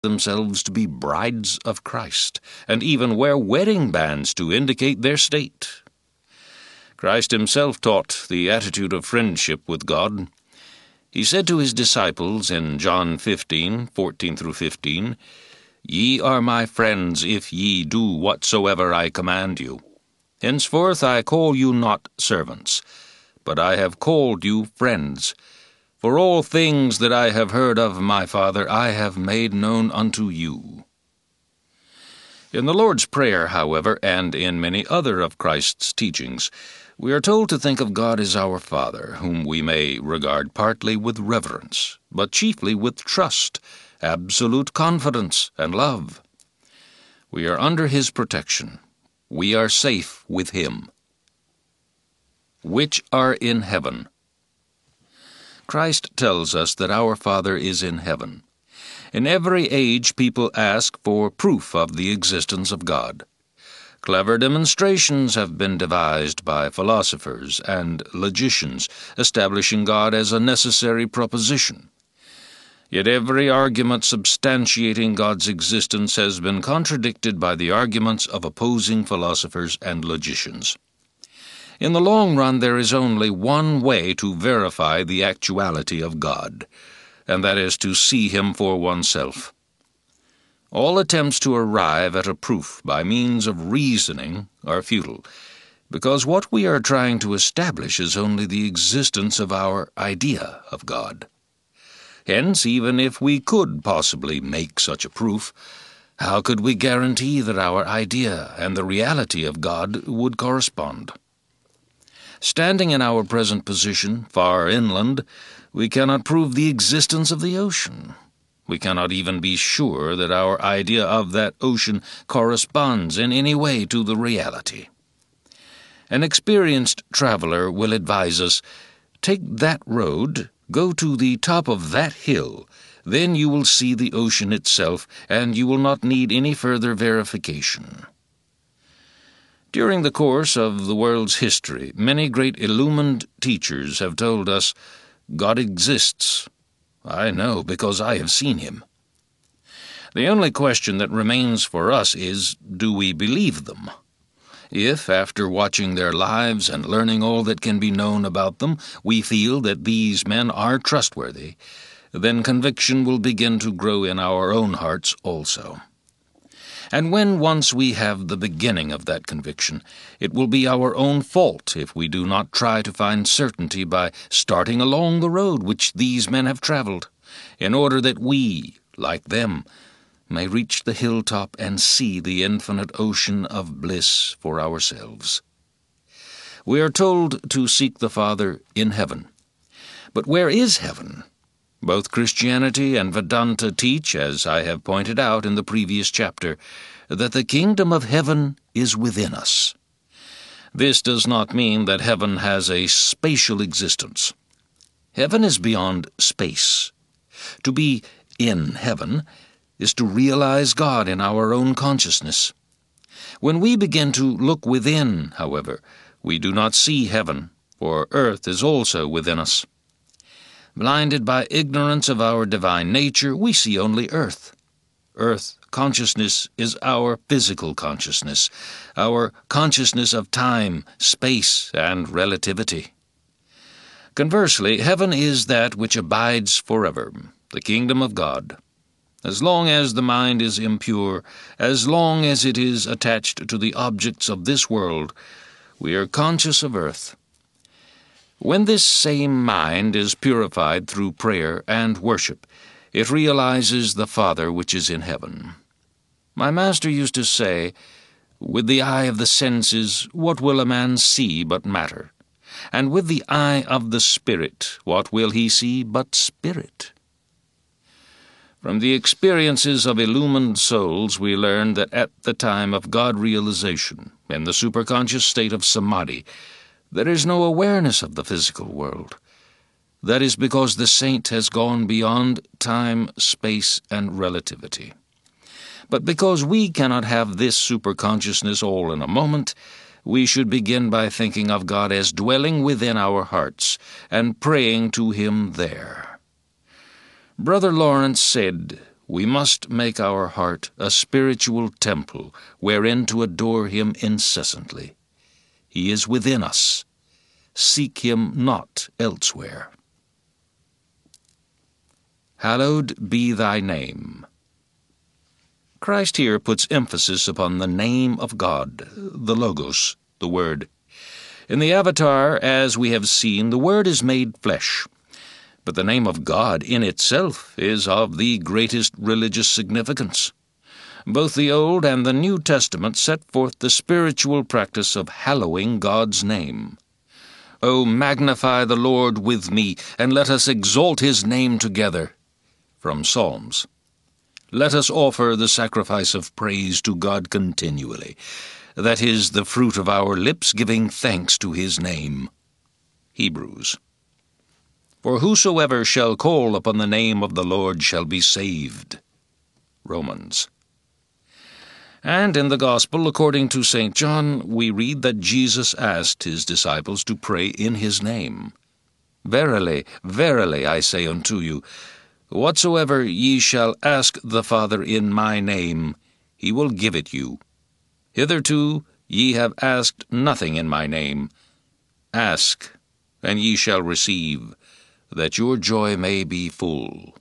themselves to be brides of Christ, and even wear wedding bands to indicate their state. Christ himself taught the attitude of friendship with God. He said to his disciples in John 15:14-15, "Ye are my friends if ye do whatsoever I command you. Henceforth I call you not servants, but I have called you friends. For all things that I have heard of my Father I have made known unto you." In the Lord's Prayer, however, and in many other of Christ's teachings, we are told to think of God as our Father, whom we may regard partly with reverence, but chiefly with trust, absolute confidence, and love. We are under his protection. We are safe with him. Which are in heaven. Christ tells us that our Father is in heaven. In every age people ask for proof of the existence of God. Clever demonstrations have been devised by philosophers and logicians, establishing God as a necessary proposition. Yet every argument substantiating God's existence has been contradicted by the arguments of opposing philosophers and logicians. In the long run, there is only one way to verify the actuality of God, and that is to see him for oneself. All attempts to arrive at a proof by means of reasoning are futile, because what we are trying to establish is only the existence of our idea of God. Hence, even if we could possibly make such a proof, how could we guarantee that our idea and the reality of God would correspond? Standing in our present position, far inland, we cannot prove the existence of the ocean. We cannot even be sure that our idea of that ocean corresponds in any way to the reality. An experienced traveler will advise us, "Take that road, go to the top of that hill, then you will see the ocean itself, and you will not need any further verification." During the course of the world's history, many great illumined teachers have told us, "God exists. I know because I have seen him." The only question that remains for us is, do we believe them? If, after watching their lives and learning all that can be known about them, we feel that these men are trustworthy, then conviction will begin to grow in our own hearts also. And when once we have the beginning of that conviction, it will be our own fault if we do not try to find certainty by starting along the road which these men have traveled, in order that we, like them, may reach the hilltop and see the infinite ocean of bliss for ourselves. We are told to seek the Father in heaven. But where is heaven? Both Christianity and Vedanta teach, as I have pointed out in the previous chapter, that the kingdom of heaven is within us. This does not mean that heaven has a spatial existence. Heaven is beyond space. To be in heaven is to realize God in our own consciousness. When we begin to look within, however, we do not see heaven, for earth is also within us. Blinded by ignorance of our divine nature, we see only earth. Earth consciousness is our physical consciousness, our consciousness of time, space, and relativity. Conversely, heaven is that which abides forever, the kingdom of God. As long as the mind is impure, as long as it is attached to the objects of this world, we are conscious of earth. When this same mind is purified through prayer and worship, it realizes the Father which is in heaven. My master used to say, "With the eye of the senses, what will a man see but matter? And with the eye of the Spirit, what will he see but spirit?" From the experiences of illumined souls, we learn that at the time of God realization, in the superconscious state of samadhi, there is no awareness of the physical world. That is because the saint has gone beyond time, space, and relativity. But because we cannot have this superconsciousness all in a moment, we should begin by thinking of God as dwelling within our hearts and praying to him there. Brother Lawrence said, We must make our heart a spiritual temple wherein to adore him incessantly. He is within us. Seek him not elsewhere. Hallowed be thy name. Christ here puts emphasis upon the name of God, the Logos, the Word. In the Avatar, as we have seen, the Word is made flesh. But the name of God in itself is of the greatest religious significance. Both the Old and the New Testament set forth the spiritual practice of hallowing God's name. O magnify the Lord with me, and let us exalt his name together. From Psalms. Let us offer the sacrifice of praise to God continually. That is the fruit of our lips, giving thanks to his name. Hebrews. For whosoever shall call upon the name of the Lord shall be saved. Romans. And in the Gospel, according to St. John, we read that Jesus asked his disciples to pray in his name. Verily, verily, I say unto you, whatsoever ye shall ask the Father in my name, he will give it you. Hitherto ye have asked nothing in my name. Ask, and ye shall receive, that your joy may be full.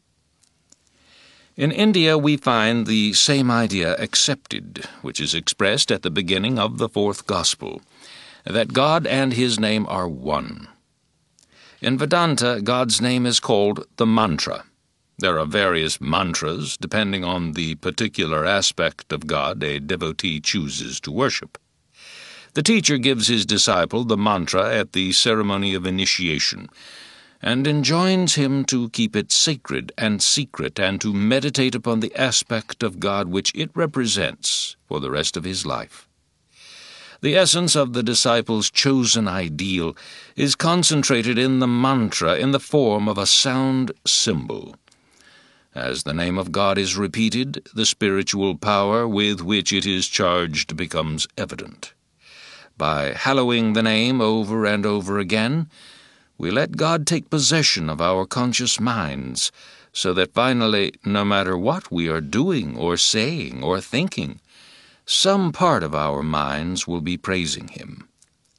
In India we find the same idea accepted, which is expressed at the beginning of the fourth Gospel, that God and his name are one. In Vedanta, God's name is called the mantra. There are various mantras depending on the particular aspect of God a devotee chooses to worship. The teacher gives his disciple the mantra at the ceremony of initiation, and enjoins him to keep it sacred and secret and to meditate upon the aspect of God which it represents for the rest of his life. The essence of the disciple's chosen ideal is concentrated in the mantra in the form of a sound symbol. As the name of God is repeated, the spiritual power with which it is charged becomes evident. By hallowing the name over and over again, we let God take possession of our conscious minds, so that finally, no matter what we are doing or saying or thinking, some part of our minds will be praising him.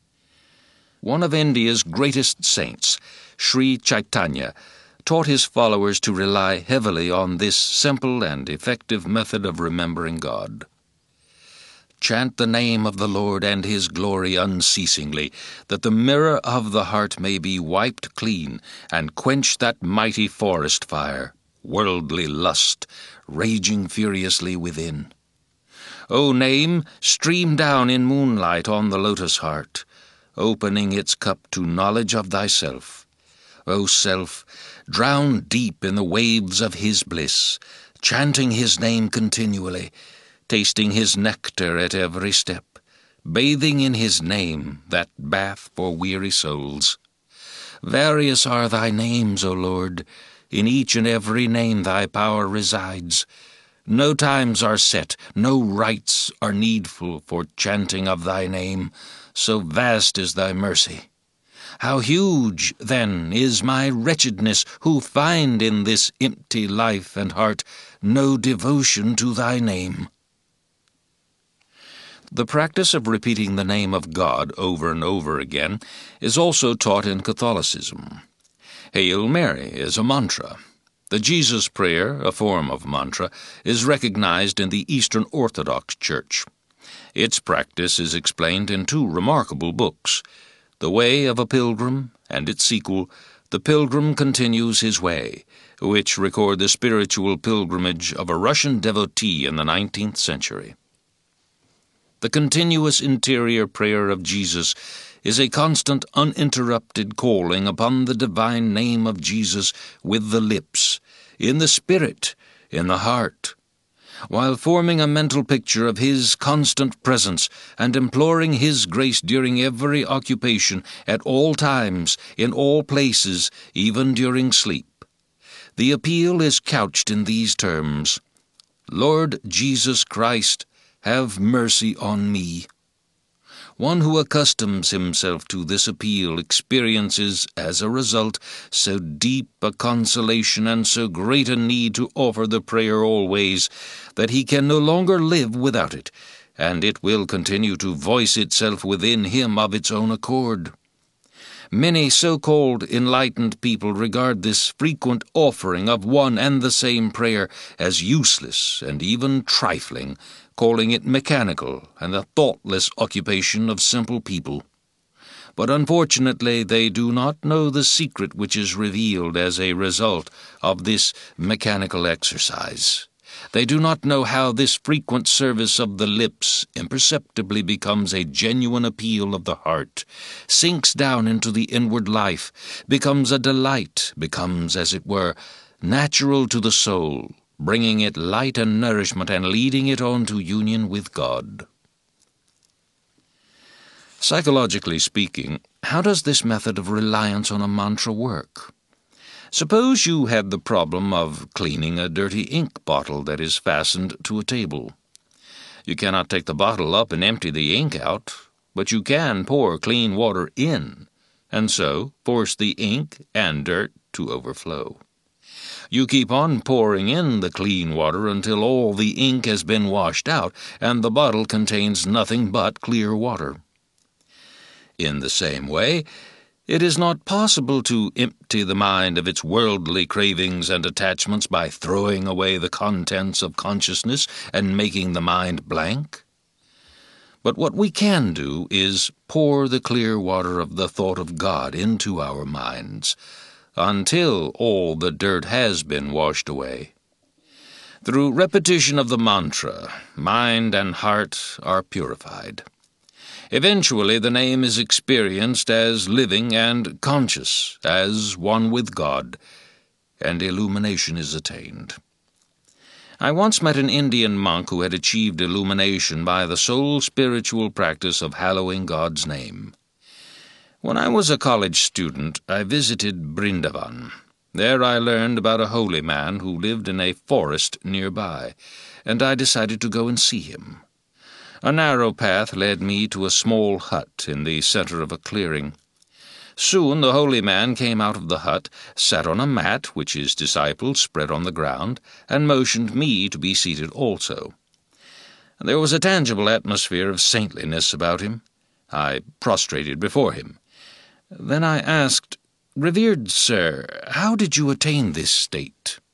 One of India's greatest saints, Sri Chaitanya, taught his followers to rely heavily on this simple and effective method of remembering God. Chant the name of the Lord and his glory unceasingly, that the mirror of the heart may be wiped clean, and quench that mighty forest fire, worldly lust, raging furiously within. O name, stream down in moonlight on the lotus heart, opening its cup to knowledge of thyself. O self, drown deep in the waves of his bliss, chanting his name continually, tasting his nectar at every step, bathing in his name, that bath for weary souls. Various are thy names, O Lord. In each and every name thy power resides. No times are set, no rites are needful for chanting of thy name, so vast is thy mercy. How huge, then, is my wretchedness, who find in this empty life and heart no devotion to thy name. The practice of repeating the name of God over and over again is also taught in Catholicism. Hail Mary is a mantra. The Jesus Prayer, a form of mantra, is recognized in the Eastern Orthodox Church. Its practice is explained in two remarkable books, The Way of a Pilgrim and its sequel, The Pilgrim Continues His Way, which record the spiritual pilgrimage of a Russian devotee in the 19th century. The continuous interior prayer of Jesus is a constant, uninterrupted calling upon the divine name of Jesus with the lips, in the spirit, in the heart, while forming a mental picture of his constant presence and imploring his grace during every occupation, at all times, in all places, even during sleep. The appeal is couched in these terms: Lord Jesus Christ, have mercy on me. One who accustoms himself to this appeal experiences, as a result, so deep a consolation and so great a need to offer the prayer always, that he can no longer live without it, and it will continue to voice itself within him of its own accord. Many so-called enlightened people regard this frequent offering of one and the same prayer as useless and even trifling, calling it mechanical and the thoughtless occupation of simple people. But unfortunately they do not know the secret which is revealed as a result of this mechanical exercise. They do not know how this frequent service of the lips imperceptibly becomes a genuine appeal of the heart, sinks down into the inward life, becomes a delight, becomes, as it were, natural to the soul, bringing it light and nourishment and leading it on to union with God. Psychologically speaking, how does this method of reliance on a mantra work? Suppose you had the problem of cleaning a dirty ink bottle that is fastened to a table. You cannot take the bottle up and empty the ink out, but you can pour clean water in, and so force the ink and dirt to overflow. You keep on pouring in the clean water until all the ink has been washed out, and the bottle contains nothing but clear water. In the same way, it is not possible to empty the mind of its worldly cravings and attachments by throwing away the contents of consciousness and making the mind blank. But what we can do is pour the clear water of the thought of God into our minds, until all the dirt has been washed away. Through repetition of the mantra, mind and heart are purified. Eventually the name is experienced as living and conscious, as one with God, and illumination is attained. I once met an Indian monk who had achieved illumination by the sole spiritual practice of hallowing God's name. When I was a college student, I visited Brindavan. There I learned about a holy man who lived in a forest nearby, and I decided to go and see him. A narrow path led me to a small hut in the center of a clearing. Soon the holy man came out of the hut, sat on a mat which his disciples spread on the ground, and motioned me to be seated also. There was a tangible atmosphere of saintliness about him. I prostrated before him. Then I asked, "Revered sir, how did you attain this state?"